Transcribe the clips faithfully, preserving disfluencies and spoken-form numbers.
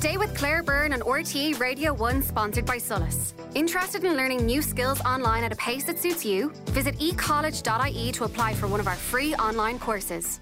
Today with Claire Byrne on R T E Radio one, sponsored by Solus. Interested in learning new skills online at a pace that suits you? Visit e college dot I E to apply for one of our free online courses.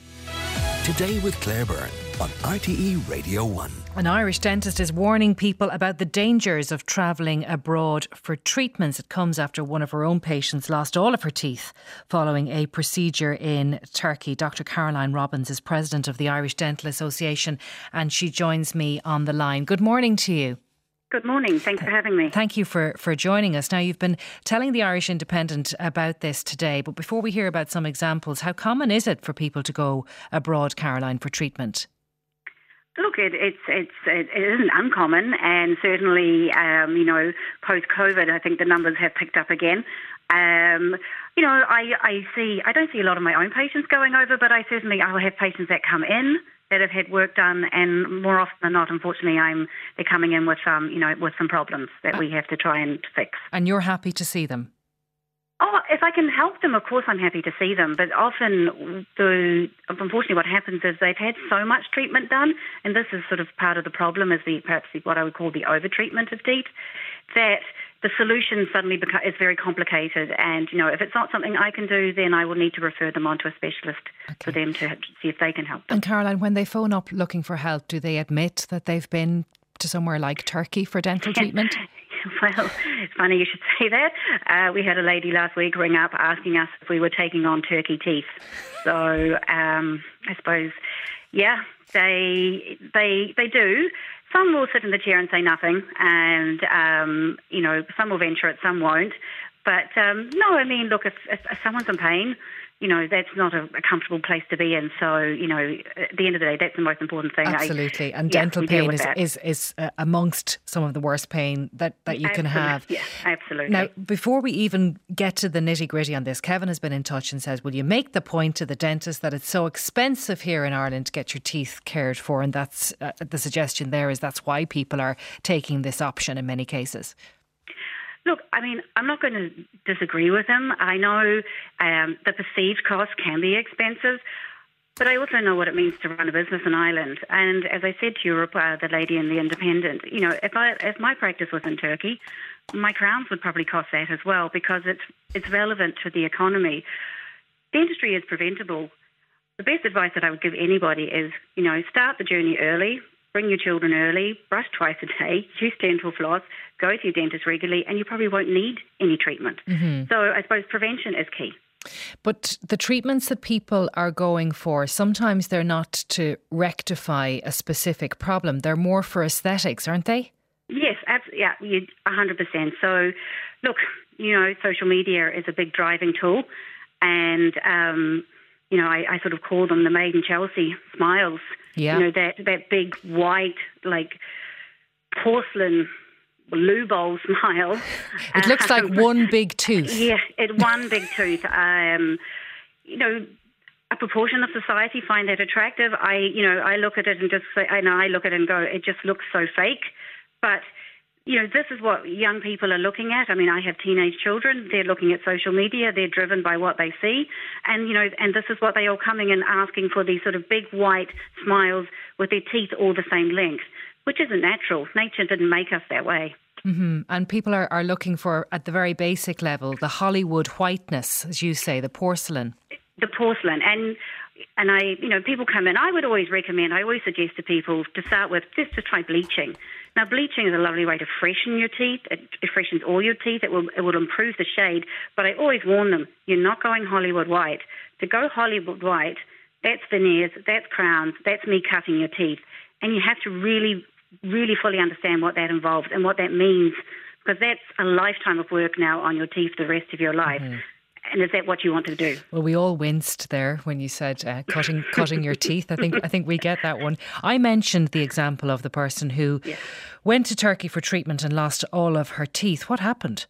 Today with Claire Byrne on R T E Radio one. An Irish dentist is warning people about the dangers of travelling abroad for treatments. It comes after one of her own patients lost all of her teeth following a procedure in Turkey. Doctor Caroline Robbins is president of the Irish Dental Association and she joins me on the line. Good morning to you. Good morning. Thanks for having me. Thank you for, for joining us. Now, you've been telling the Irish Independent about this today, but before we hear about some examples, how common is it for people to go abroad, Caroline, for treatment? Look, it, it's it's it isn't uncommon, and certainly, um, you know, post-COVID, I think the numbers have picked up again. Um, you know, I, I see, I don't see a lot of my own patients going over, but I certainly I'll have patients that come in that have had work done, and more often than not, unfortunately, I'm they're coming in with um, you know, with some problems that we have to try and fix. And you're happy to see them? Oh, if I can help them, of course I'm happy to see them. But often, the unfortunately, what happens is they've had so much treatment done, and this is sort of part of the problem, is the perhaps what I would call the over-treatment of teeth, that the solution suddenly beca- is very complicated. And, you know, if it's not something I can do, then I will need to refer them on to a specialist okay. for them to see if they can help them. And Caroline, when they phone up looking for help, do they admit that they've been to somewhere like Turkey for dental treatment? Well, it's funny you should say that. Uh, we had a lady last week ring up asking us if we were taking on Turkey teeth. So um, I suppose, yeah, they they they do. Some will sit in the chair and say nothing, and um, you know, some will venture it, some won't. But um, no, I mean, look, if, if, if someone's in pain, you know, that's not a, a comfortable place to be in. So, you know, at the end of the day, that's the most important thing. Absolutely. I, and yeah, dental pain is, is is uh, amongst some of the worst pain that, that you absolutely. can have. Yeah, absolutely. Now, before we even get to the nitty gritty on this, Kevin has been in touch and says, will you make the point to the dentist that it's so expensive here in Ireland to get your teeth cared for? And that's uh, the suggestion there is that's why people are taking this option in many cases. Look, I mean, I'm not going to disagree with him. I know um, the perceived cost can be expensive, but I also know what it means to run a business in Ireland. And as I said to you, uh, the lady in the Independent, you know, if I if my practice was in Turkey, my crowns would probably cost that as well because it's it's relevant to the economy. Dentistry is preventable. The best advice that I would give anybody is, you know, start the journey early. Bring your children early, brush twice a day, use dental floss, go to your dentist regularly, and you probably won't need any treatment. Mm-hmm. So I suppose prevention is key. But the treatments that people are going for, sometimes they're not to rectify a specific problem. They're more for aesthetics, aren't they? Yes, absolutely. Yeah, you, one hundred percent. So, look, you know, social media is a big driving tool. And, um, you know, I, I sort of call them the Made in Chelsea smiles. Yeah. You know, that, that big white, like, porcelain loo bowl smile. It looks um, like one big tooth. Yeah, it one big tooth. Um, you know, a proportion of society find that attractive. I, you know, I look at it and just say, I know I look at it and go, it just looks so fake. But, you know, this is what young people are looking at. I mean, I have teenage children. They're looking at social media. They're driven by what they see. And, you know, and this is what they are coming and asking for, these sort of big white smiles with their teeth all the same length, which isn't natural. Nature didn't make us that way. Mm-hmm. And people are, are looking for, at the very basic level, the Hollywood whiteness, as you say, the porcelain. The porcelain. And and I, you know, people come in. I would always recommend, I always suggest to people to start with just to try bleaching. Now, bleaching is a lovely way to freshen your teeth. It, it freshens all your teeth. It will it will improve the shade. But I always warn them, you're not going Hollywood white. To go Hollywood white, that's veneers, that's crowns, that's me cutting your teeth. And you have to really, really fully understand what that involves and what that means, because that's a lifetime of work now on your teeth the rest of your life. Mm-hmm. And is that what you want to do? Well, we all winced there when you said uh, cutting cutting your teeth. I think I think we get that one. I mentioned the example of the person who yes. went to Turkey for treatment and lost all of her teeth. What happened?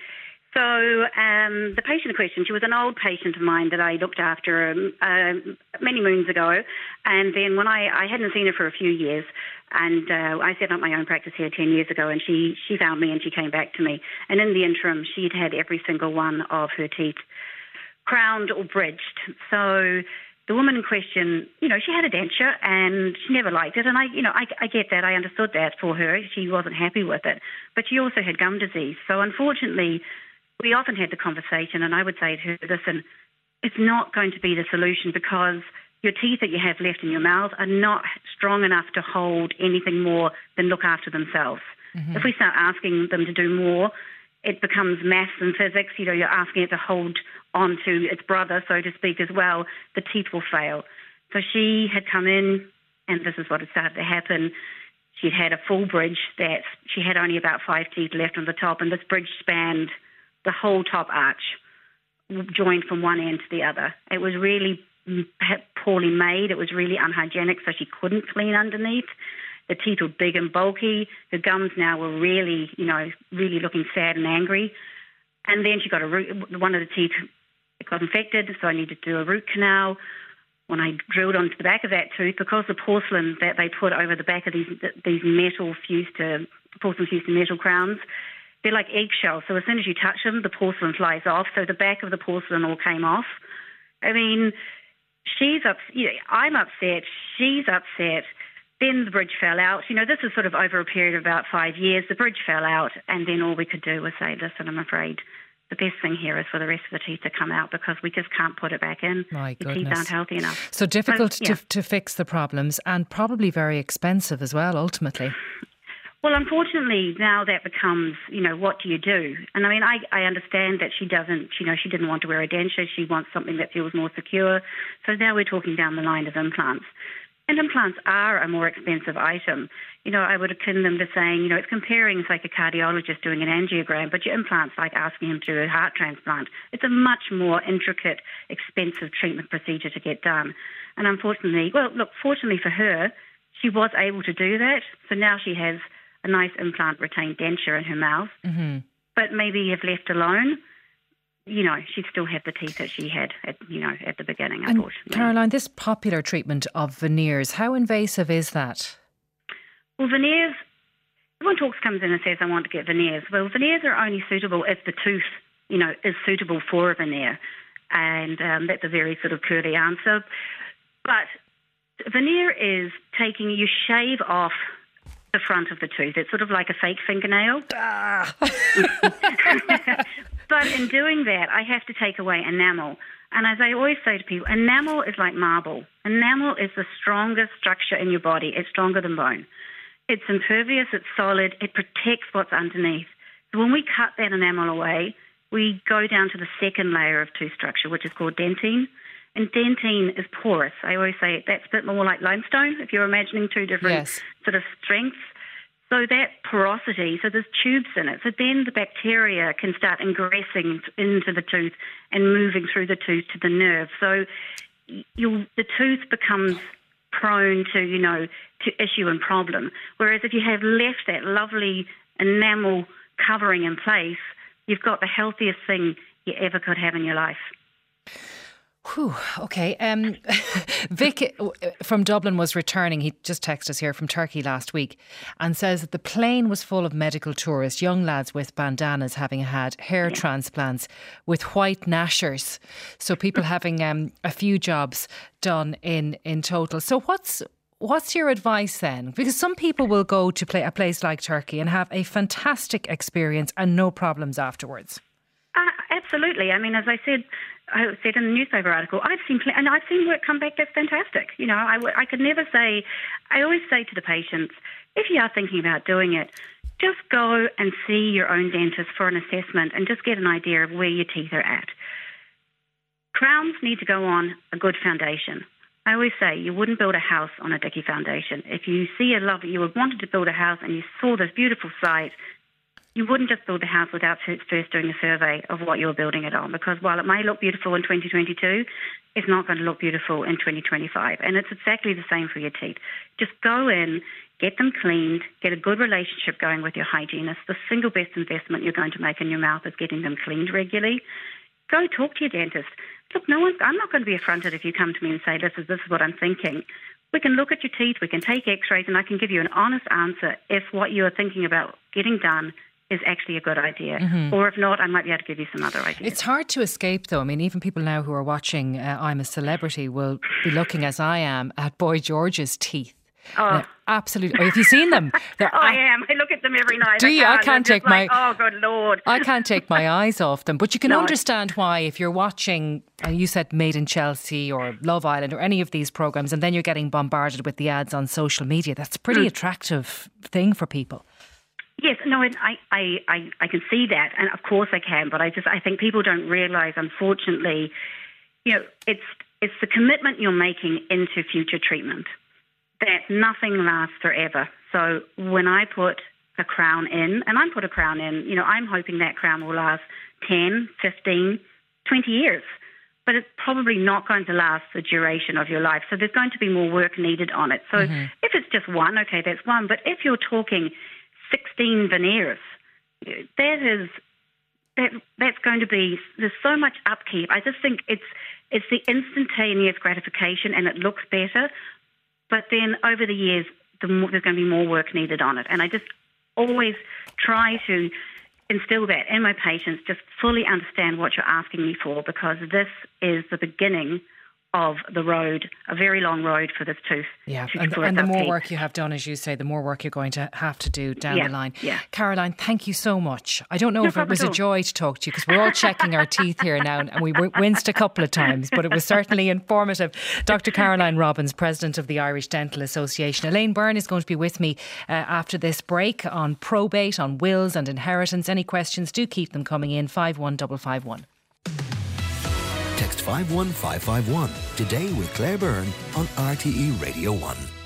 So um, the patient in question, she was an old patient of mine that I looked after um, uh, many moons ago. And then when I, I hadn't seen her for a few years, and uh, I set up my own practice here ten years ago, and she, she found me and she came back to me. And in the interim, she'd had every single one of her teeth crowned or bridged. So the woman in question, you know, she had a denture and she never liked it. And I, you know, I, I get that. I understood that for her. She wasn't happy with it. But she also had gum disease. So unfortunately, we often had the conversation, and I would say to her, listen, it's not going to be the solution because your teeth that you have left in your mouth are not strong enough to hold anything more than look after themselves. Mm-hmm. If we start asking them to do more, it becomes maths and physics. You know, you're asking it to hold on to its brother, so to speak, as well. The teeth will fail. So she had come in, and this is what had started to happen. She'd had a full bridge that she had only about five teeth left on the top, and this bridge spanned the whole top arch, joined from one end to the other. It was really poorly made. It was really unhygienic, so she couldn't clean underneath. The teeth were big and bulky. Her gums now were really, you know, really looking sad and angry. And then she got a root, one of the teeth got infected, so I needed to do a root canal. When I drilled onto the back of that tooth, because the porcelain that they put over the back of these these metal fused to porcelain fused to metal crowns, they're like eggshells. So as soon as you touch them, the porcelain flies off. So the back of the porcelain all came off. I mean, she's up. You know, I'm upset. She's upset. Then the bridge fell out. You know, this is sort of over a period of about five years. The bridge fell out, and then all we could do was say, listen, I'm afraid the best thing here is for the rest of the teeth to come out because we just can't put it back in. My the goodness. teeth aren't healthy enough. So difficult so, yeah. to, to fix the problems and probably very expensive as well, ultimately. Well, unfortunately, now that becomes, you know, what do you do? And I mean, I, I understand that she doesn't, you know, she didn't want to wear a denture. She wants something that feels more secure. So now we're talking down the line of implants. And implants are a more expensive item. You know, I would akin them to saying, you know, it's comparing it's like a cardiologist doing an angiogram, but your implant's like asking him to do a heart transplant. It's a much more intricate, expensive treatment procedure to get done. And unfortunately, well, look, fortunately for her, she was able to do that. So now she has a nice implant retained denture in her mouth. Mm-hmm. But maybe if left alone, you know, she'd still have the teeth that she had, at, you know, at the beginning, and unfortunately. Caroline, this popular treatment of veneers, how invasive is that? Well, veneers, everyone talks, comes in and says, I want to get veneers. Well, veneers are only suitable if the tooth, you know, is suitable for a veneer. And um, that's a very sort of curly answer. But veneer is taking, you shave off the front of the tooth. It's sort of like a fake fingernail. Ah. But in doing that, I have to take away enamel. And as I always say to people, enamel is like marble. Enamel is the strongest structure in your body. It's stronger than bone. It's impervious, it's solid, it protects what's underneath. So when we cut that enamel away, we go down to the second layer of tooth structure, which is called dentine. And dentine is porous. I always say that's a bit more like limestone, if you're imagining two different yes. sort of strengths. So that porosity, so there's tubes in it. So then the bacteria can start ingressing into the tooth and moving through the tooth to the nerve. So you'll, the tooth becomes prone to, you know, to issue and problem. Whereas if you have left that lovely enamel covering in place, you've got the healthiest thing you ever could have in your life. Whew, okay. Um, Vic from Dublin was returning. He just texted us here from Turkey last week and says that the plane was full of medical tourists, young lads with bandanas having had hair yeah. transplants with white gnashers. So people having um, a few jobs done in, in total. So what's what's your advice then? Because some people will go to play a place like Turkey and have a fantastic experience and no problems afterwards. Uh, absolutely. I mean, as I said, I said in the newspaper article, I've seen pl- and I've seen work come back that's fantastic. You know, I, w- I could never say. I always say to the patients, if you are thinking about doing it, just go and see your own dentist for an assessment and just get an idea of where your teeth are at. Crowns need to go on a good foundation. I always say you wouldn't build a house on a dicky foundation. If you see a lovely, you wanted to build a house and you saw this beautiful site, you wouldn't just build a house without first doing a survey of what you're building it on, because while it may look beautiful in twenty twenty-two, it's not going to look beautiful in twenty twenty-five. And it's exactly the same for your teeth. Just go in, get them cleaned, get a good relationship going with your hygienist. The single best investment you're going to make in your mouth is getting them cleaned regularly. Go talk to your dentist. Look, no one, I'm not going to be affronted if you come to me and say, this is, this is what I'm thinking. We can look at your teeth, we can take x-rays, and I can give you an honest answer if what you are thinking about getting done is actually a good idea. Mm-hmm. Or if not, I might be able to give you some other ideas. It's hard to escape, though. I mean, even people now who are watching uh, I'm a Celebrity will be looking, as I am, at Boy George's teeth. Oh, now, absolutely. Oh, have you seen them? oh I am. I look at them every night. Do you? I, I can't take my. Like, oh, good Lord. I can't take my eyes off them. But you can no. understand why, if you're watching, uh, you said Made in Chelsea or Love Island or any of these programmes, and then you're getting bombarded with the ads on social media. That's a pretty mm. attractive thing for people. Yes, no, I, I, I, I can see that, and of course I can. But I just, I think people don't realise, unfortunately, you know, it's it's the commitment you're making into future treatment. That nothing lasts forever. So when I put a crown in, and I put a crown in, you know, I'm hoping that crown will last ten, fifteen, twenty years. But it's probably not going to last the duration of your life. So there's going to be more work needed on it. So mm-hmm. if it's just one, okay, that's one. But if you're talking sixteen veneers, that is, that that's going to be, there's so much upkeep. I just think it's it's the instantaneous gratification and it looks better. But then over the years, the more, there's going to be more work needed on it. And I just always try to instill that in my patients, just fully understand what you're asking me for, because this is the beginning of the road, a very long road for this tooth. Yeah, to and, and the more work you have done, as you say, the more work you're going to have to do down yeah, the line. Yeah. Caroline, thank you so much. I don't know no if it was a joy to talk to you, because we're all checking our teeth here now, and we winced a couple of times, but it was certainly informative. Doctor Caroline Robbins, President of the Irish Dental Association. Elaine Byrne is going to be with me uh, after this break on probate, on wills and inheritance. Any questions, do keep them coming in. five one five five one. Text five one five five one today with Claire Byrne on R T E Radio one.